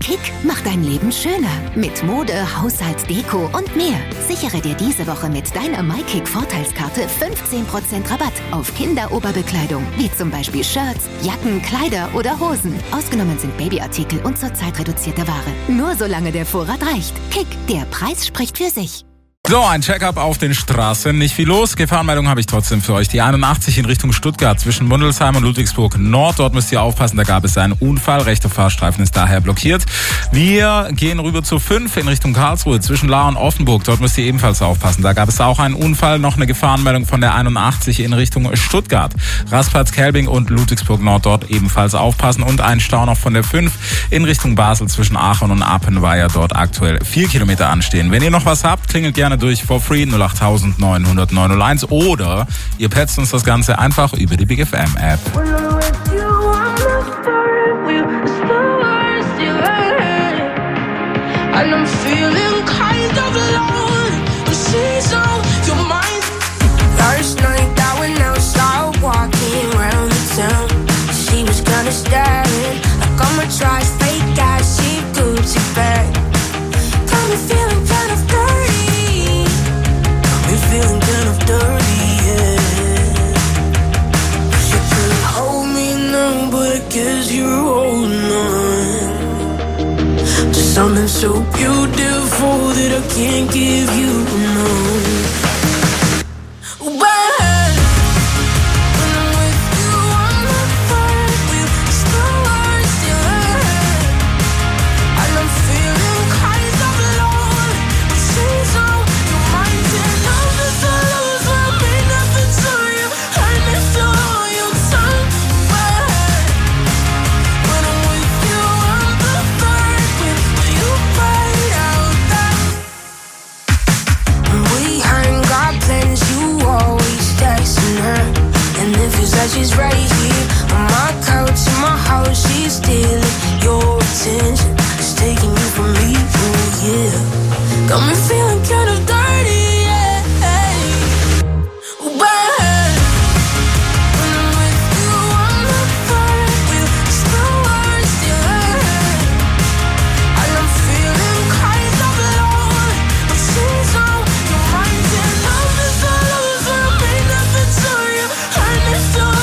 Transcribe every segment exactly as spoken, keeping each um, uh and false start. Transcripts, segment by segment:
Kick macht dein Leben schöner. Mit Mode, Haushaltsdeko und mehr. Sichere dir diese Woche mit deiner MyKick-Vorteilskarte fünfzehn Prozent Rabatt auf Kinderoberbekleidung, wie zum Beispiel Shirts, Jacken, Kleider oder Hosen. Ausgenommen sind Babyartikel und zurzeit reduzierte Ware. Nur solange der Vorrat reicht. Kick, der Preis spricht für sich. So, ein Check-up auf den Straßen. Nicht viel los. Gefahrenmeldung habe ich trotzdem für euch. Die einundachtzig in Richtung Stuttgart zwischen Mundelsheim und Ludwigsburg Nord. Dort müsst ihr aufpassen, da gab es einen Unfall. Rechter Fahrstreifen ist daher blockiert. Wir gehen rüber zu fünf in Richtung Karlsruhe zwischen Lahr und Offenburg. Dort müsst ihr ebenfalls aufpassen. Da gab es auch einen Unfall. Noch eine Gefahrenmeldung von der einundachtzig in Richtung Stuttgart. Raspatz, Kelbing und Ludwigsburg Nord dort ebenfalls aufpassen. Und ein Stau noch von der fünf in Richtung Basel zwischen Aachen und Appenweier. Dort aktuell vier Kilometer anstehen. Wenn ihr noch was habt, klingelt gerne durch for free null acht neun null null neun null eins oder ihr petzt uns das Ganze einfach über die Big F M App. Something so beautiful that I can't give you, no. She's right here on my couch in my house. She's stealing your attention. She's taking you from me, oh yeah. Got me feeling kind of dirty, yeah. Oh, bad. When I'm with you, I'm the third wheel. It's the worst, yeah. And I'm feeling kind of alone, but she's on your mind. And love is a loser, I made nothing to you. And it's all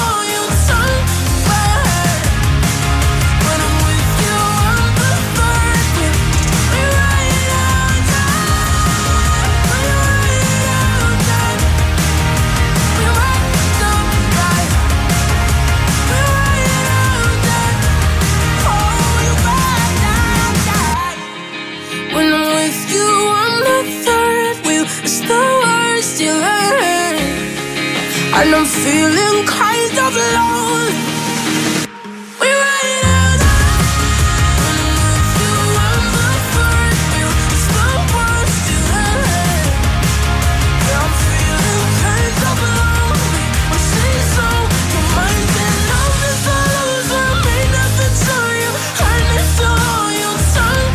and I'm feeling kind of alone. We ride it out. When I'm with you, I'm the first wheel. It's the worst you had. Yeah, I'm feeling kind of alone. When she's on your mind, and love is a loser. Made nothing to you, and it's all your tongue.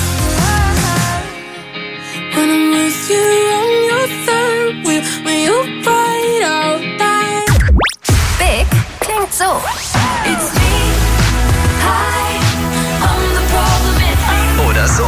When I'm with you, I'm your third wheel. When you ride out. So, it's me. Hi, I'm the problem. Oder so.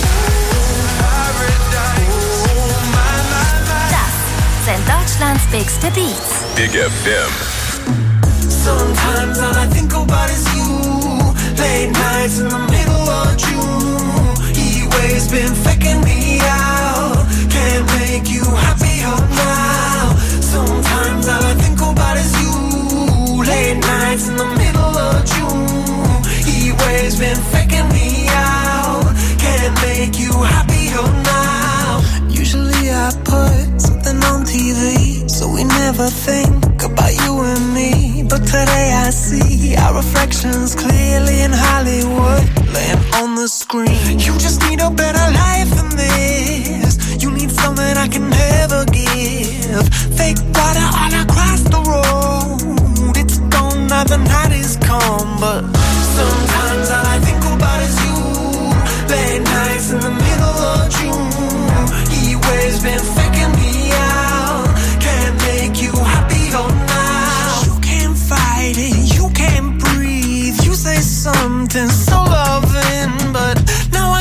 Das sind Deutschlands bigste Beats. Big F M. Sometimes all I think about is you. Late nights in the middle of June. He always been faking me out. Can't make you happier now. Sometimes all I think about is you. Late nights in the middle of June. He always been faking me out. Can't make you happier now. Usually I put something on T V, so we never think about you and me. But today I see our reflections clearly in Hollywood, laying on the screen. You just need a better life than this. You need something I can never give. Fake water all across the road. It's gone now, the night is calm, but sometimes all I think about is you. Late nights in the middle of June. He always been faking me out. Can't make you happier now. You can't fight it, you can't breathe. You say something so loving, but now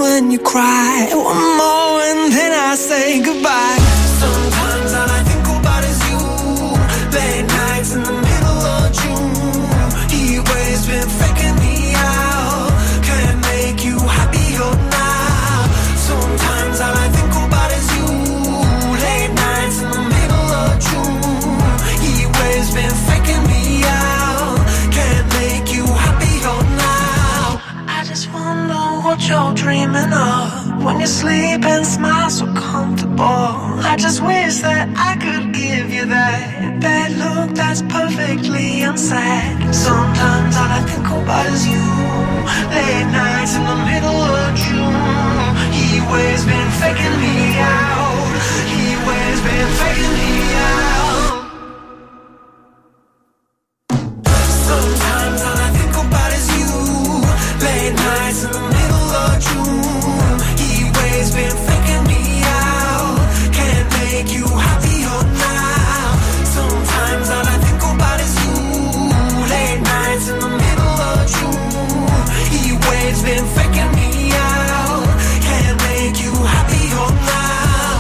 when you cry. One more and then I say goodbye. Sometimes all I think about is you. Late nights in the middle of June. Heat waves been faking me out. Can't make you happier now. Sometimes all I think about is you. Late nights in the middle of June. Heat waves been faking me out. Can't make you happier now. I just wonder what you're dreaming of when you sleep and smile so comfortable. I just wish that I could give you that that look that's perfectly unsaid. Sometimes all I think about is you. Late nights in the middle of June. Heat waves been faking me out. Heat waves been faking me out. Sometimes all I think about is you. Late nights in the middle of June. Heat waves been faking me out. Can't make you happier now. Sometimes all I think about is you. Late nights in the middle of June. Heat waves been faking me out. Can't make you happier now.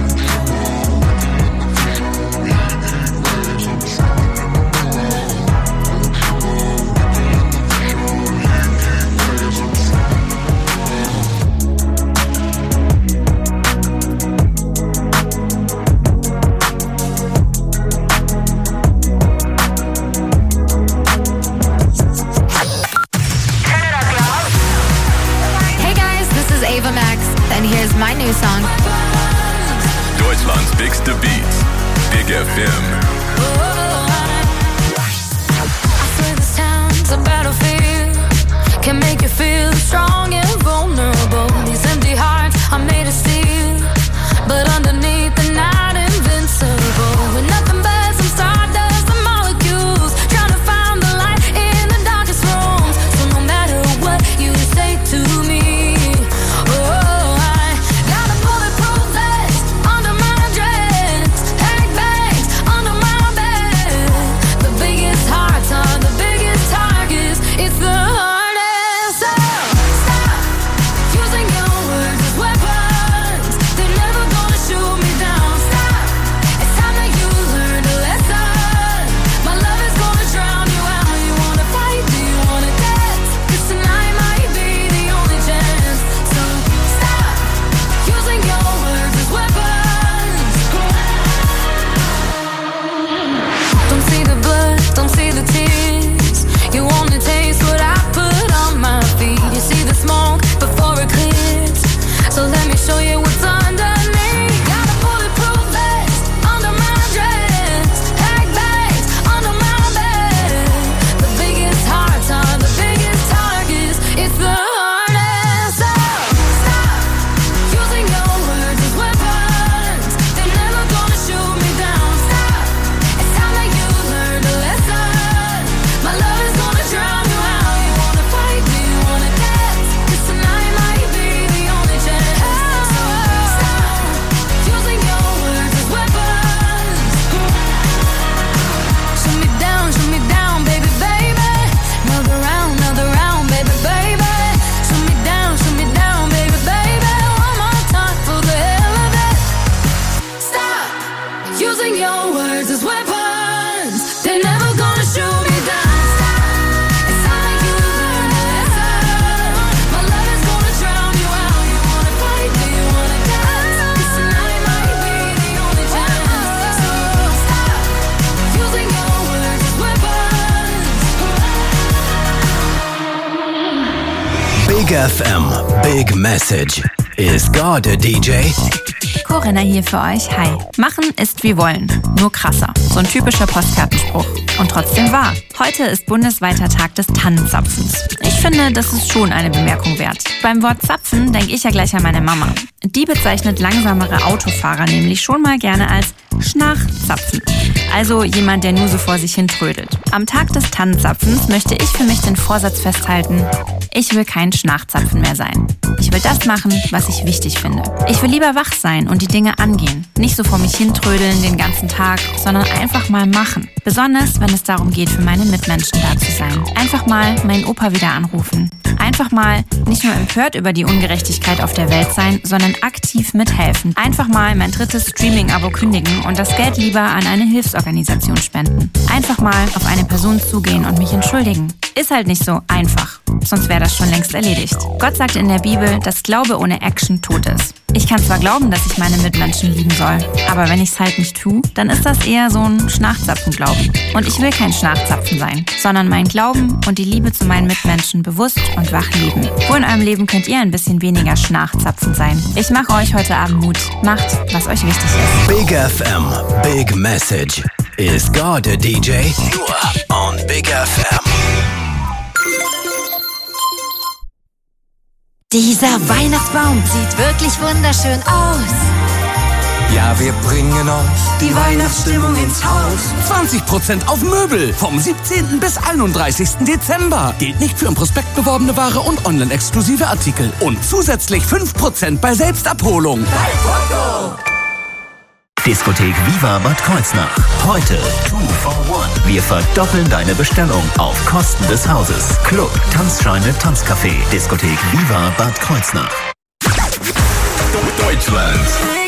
Hey guys, this is Ava Max, and here's my new song. Deutschland's bigste Beats. Big F M. I swear this town's a battlefield. Can make you feel strong and vulnerable. These empty hearts are made of steel, but underneath they're not invincible. With nothing but some stardust and molecules, trying to find the light in the darkest rooms. So no matter what you say to me, oh, I got a bulletproof vest under my dress, egg bags under my bed. The biggest hearts are the biggest targets. It's the hardest. So stop using your words as weapons. They're never gonna shoot me down. Stop. It's time that you learned a lesson. My love is gonna drown you out. You wanna fight? Do you wanna dance? 'Cause tonight might be the only chance. So stop using your words as weapons. Don't see the blood, don't see the tears. You only taste what I put on my feet. You see the smoke before it clears. So let me show you what's underneath. Got a bulletproof vest under my dress, egg bags under my bed. The biggest hearts are the biggest targets. It's the hardest. So stop using your words as weapons. They're never gonna shoot me down. Stop. It's time that you learned a lesson. My love is gonna drown you out. You wanna fight? Do you wanna dance? 'Cause tonight might be the only chance. So stop using your words as weapons. Shoot me down, shoot me down, baby, baby. Another round, another round, baby, baby. Shoot me down, shoot me down, baby, baby. One more time for the hell of it. Stop using your words as weapons. They're never gonna shoot me down. Stop. It's time that you learn a lesson. My love is gonna drown you out. You wanna fight? Do you wanna dance? 'Cause tonight might be the only chance. So stop using your words as weapons. Big F M, Big Message. Ist God a D J? Corinna hier für euch. Hi. Machen ist wie wollen, nur krasser. So ein typischer Postkartenspruch. Und trotzdem wahr. Heute ist bundesweiter Tag des Tannenzapfens. Ich finde, das ist schon eine Bemerkung wert. Beim Wort Zapfen denke ich ja gleich an meine Mama. Die bezeichnet langsamere Autofahrer nämlich schon mal gerne als Schnarchzapfen. Also jemand, der nur so vor sich hin trödelt. Am Tag des Tannenzapfens möchte ich für mich den Vorsatz festhalten, ich will kein Schnarchzapfen mehr sein. Ich will das machen, was ich wichtig finde. Ich will lieber wach sein und die Dinge angehen. Nicht so vor mich hintrödeln den ganzen Tag, sondern einfach mal machen. Besonders, wenn es darum geht, für meine Mitmenschen da zu sein. Einfach mal meinen Opa wieder anrufen. Einfach mal nicht nur empört über die Ungerechtigkeit auf der Welt sein, sondern aktiv mithelfen. Einfach mal mein drittes Streaming-Abo kündigen und das Geld lieber an eine Hilfsorganisation spenden. Einfach mal auf eine Person zugehen und mich entschuldigen. Ist halt nicht so einfach, sonst wäre das schon längst erledigt. Gott sagt in der Bibel, dass Glaube ohne Action tot ist. Ich kann zwar glauben, dass ich meine Mitmenschen lieben soll, aber wenn ich es halt nicht tue, dann ist das eher so ein Schnarchzapfen-Glauben. Und ich will kein Schnarchzapfen sein, sondern meinen Glauben und die Liebe zu meinen Mitmenschen bewusst und wach leben. Wo in eurem Leben könnt ihr ein bisschen weniger Schnarchzapfen sein? Ich mache euch heute Abend Mut. Macht, was euch wichtig ist. Big F M, Big Message. Is God a D J? Nur on Big F M. Dieser Weihnachtsbaum sieht wirklich wunderschön aus. Ja, wir bringen euch die Weihnachtsstimmung ins Haus. zwanzig Prozent auf Möbel vom siebzehnten bis einunddreißigsten Dezember. Gilt nicht für im Prospekt beworbene Ware und online-exklusive Artikel. Und zusätzlich fünf Prozent bei Selbstabholung. Diskothek Viva Bad Kreuznach. Heute two for one. Wir verdoppeln deine Bestellung auf Kosten des Hauses. Club, Tanzscheine, Tanzcafé. Diskothek Viva Bad Kreuznach. Deutschland.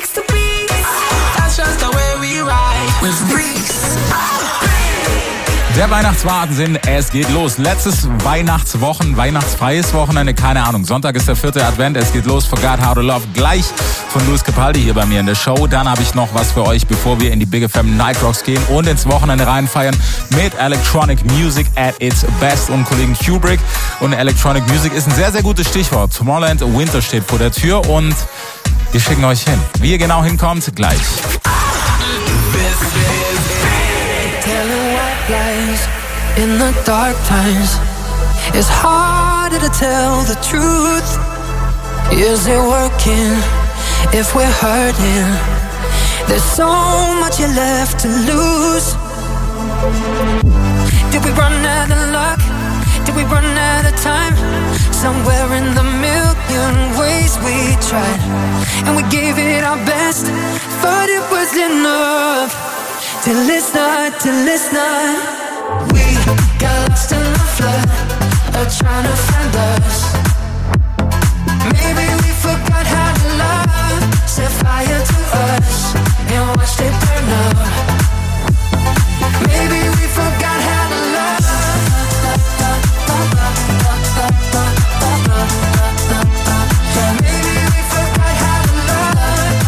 Der Weihnachtswahnsinn, es geht los. Letztes Weihnachtswochen, weihnachtsfreies Wochenende, keine Ahnung. Sonntag ist der vierte Advent, es geht los. Forgot How to Love, gleich von Luis Capaldi hier bei mir in der Show. Dann habe ich noch was für euch, bevor wir in die Big F M Night Rocks gehen und ins Wochenende reinfeiern mit Electronic Music at its best und Kollegen Kubrick. Und Electronic Music ist ein sehr, sehr gutes Stichwort. Tomorrowland Winter steht vor der Tür und wir schicken euch hin. Wie ihr genau hinkommt, gleich. In the dark times, it's harder to tell the truth. Is it working if we're hurting? There's so much you left to lose. Did we run out of luck? Did we run out of time? Somewhere in the million ways we tried, and we gave it our best, thought it was enough. Till it's not, till it's not. We got lost in the flood of trying to find us. Maybe we forgot how to love. Set fire to us and watched it burn up. Maybe we forgot how to love. Maybe we forgot how to love.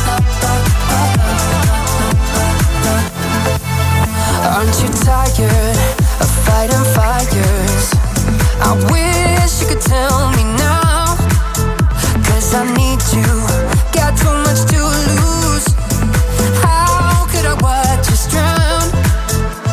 Aren't you tired